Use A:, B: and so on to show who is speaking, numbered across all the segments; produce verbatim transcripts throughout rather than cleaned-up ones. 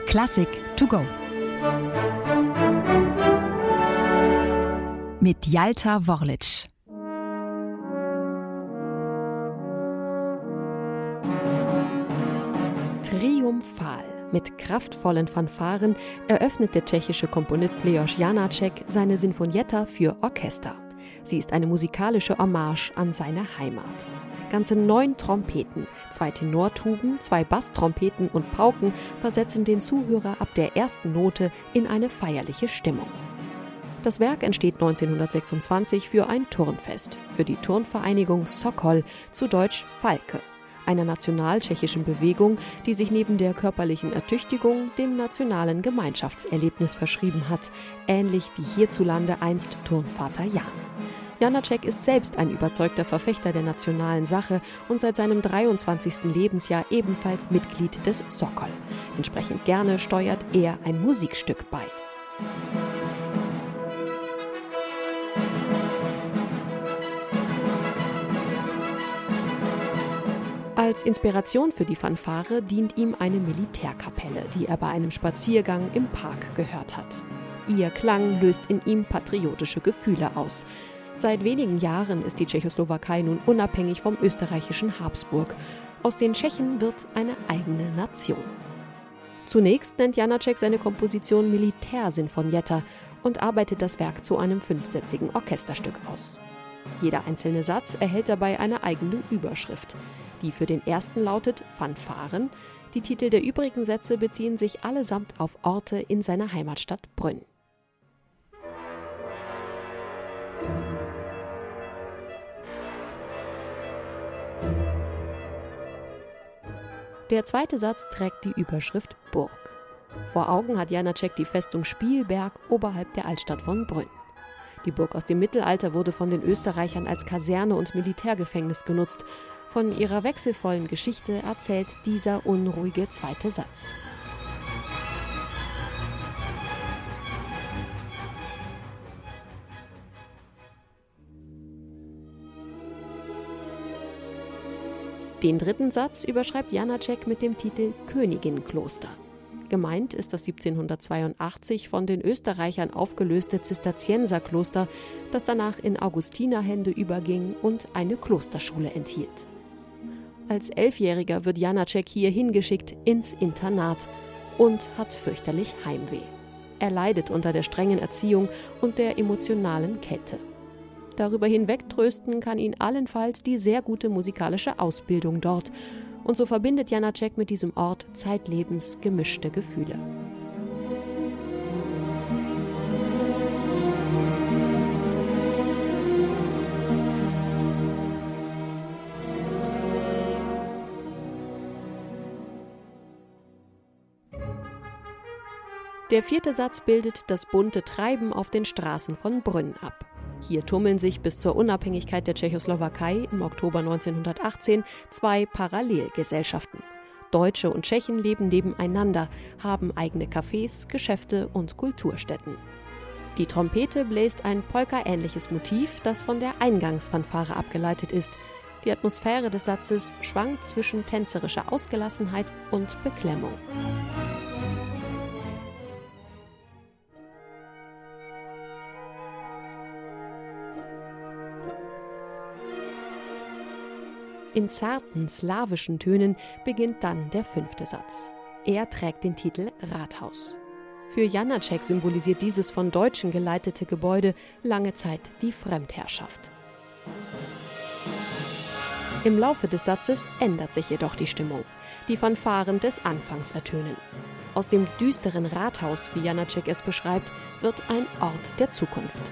A: Klassik to go. Mit Jalta Worlic.
B: Triumphal. Mit kraftvollen Fanfaren eröffnet der tschechische Komponist Leoš Janáček seine Sinfonietta für Orchester. Sie ist eine musikalische Hommage an seine Heimat. Ganze neun Trompeten, zwei Tenortuben, zwei Basstrompeten und Pauken versetzen den Zuhörer ab der ersten Note in eine feierliche Stimmung. Das Werk entsteht neunzehnhundertsechsundzwanzig für ein Turnfest, für die Turnvereinigung Sokol, zu Deutsch Falke, einer national-tschechischen Bewegung, die sich neben der körperlichen Ertüchtigung dem nationalen Gemeinschaftserlebnis verschrieben hat, ähnlich wie hierzulande einst Turnvater Jan. Janáček ist selbst ein überzeugter Verfechter der nationalen Sache und seit seinem dreiundzwanzigsten Lebensjahr ebenfalls Mitglied des Sokol. Entsprechend gerne steuert er ein Musikstück bei. Als Inspiration für die Fanfare dient ihm eine Militärkapelle, die er bei einem Spaziergang im Park gehört hat. Ihr Klang löst in ihm patriotische Gefühle aus. Seit wenigen Jahren ist die Tschechoslowakei nun unabhängig vom österreichischen Habsburg. Aus den Tschechen wird eine eigene Nation. Zunächst nennt Janáček seine Komposition Militärsinfonietta und arbeitet das Werk zu einem fünfsätzigen Orchesterstück aus. Jeder einzelne Satz erhält dabei eine eigene Überschrift. Die für den ersten lautet Fanfaren. Die Titel der übrigen Sätze beziehen sich allesamt auf Orte in seiner Heimatstadt Brünn. Der zweite Satz trägt die Überschrift Burg. Vor Augen hat Janáček die Festung Spielberg oberhalb der Altstadt von Brünn. Die Burg aus dem Mittelalter wurde von den Österreichern als Kaserne und Militärgefängnis genutzt. Von ihrer wechselvollen Geschichte erzählt dieser unruhige zweite Satz. Den dritten Satz überschreibt Janáček mit dem Titel Königinnenkloster. Gemeint ist das siebzehnhundertzweiundachtzig von den Österreichern aufgelöste Zisterzienserkloster, das danach in Augustinerhände überging und eine Klosterschule enthielt. Als Elfjähriger wird Janáček hier hingeschickt ins Internat und hat fürchterlich Heimweh. Er leidet unter der strengen Erziehung und der emotionalen Kälte. Darüber hinweg trösten kann ihn allenfalls die sehr gute musikalische Ausbildung dort. Und so verbindet Janáček mit diesem Ort zeitlebens gemischte Gefühle. Der vierte Satz bildet das bunte Treiben auf den Straßen von Brünn ab. Hier tummeln sich bis zur Unabhängigkeit der Tschechoslowakei im Oktober neunzehnhundertachtzehn zwei Parallelgesellschaften. Deutsche und Tschechen leben nebeneinander, haben eigene Cafés, Geschäfte und Kulturstätten. Die Trompete bläst ein Polka-ähnliches Motiv, das von der Eingangsfanfare abgeleitet ist. Die Atmosphäre des Satzes schwankt zwischen tänzerischer Ausgelassenheit und Beklemmung. In zarten slawischen Tönen beginnt dann der fünfte Satz. Er trägt den Titel Rathaus. Für Janáček symbolisiert dieses von Deutschen geleitete Gebäude lange Zeit die Fremdherrschaft. Im Laufe des Satzes ändert sich jedoch die Stimmung. Die Fanfaren des Anfangs ertönen. Aus dem düsteren Rathaus, wie Janáček es beschreibt, wird ein Ort der Zukunft.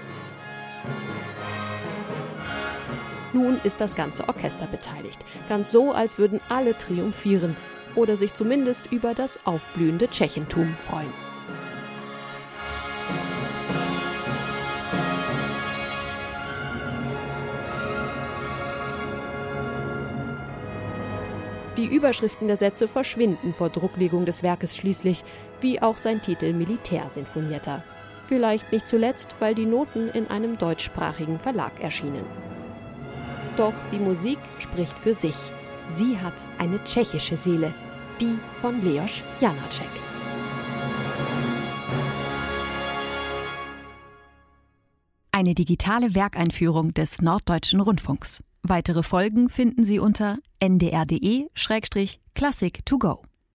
B: Nun ist das ganze Orchester beteiligt, ganz so, als würden alle triumphieren oder sich zumindest über das aufblühende Tschechentum freuen. Die Überschriften der Sätze verschwinden vor Drucklegung des Werkes schließlich, wie auch sein Titel Militärsinfonietta. Vielleicht nicht zuletzt, weil die Noten in einem deutschsprachigen Verlag erschienen. Doch die Musik spricht für sich. Sie hat eine tschechische Seele, die von Leoš Janáček.
A: Eine digitale Werkeinführung des Norddeutschen Rundfunks. Weitere Folgen finden Sie unter n d r punkt d e slash classic to go.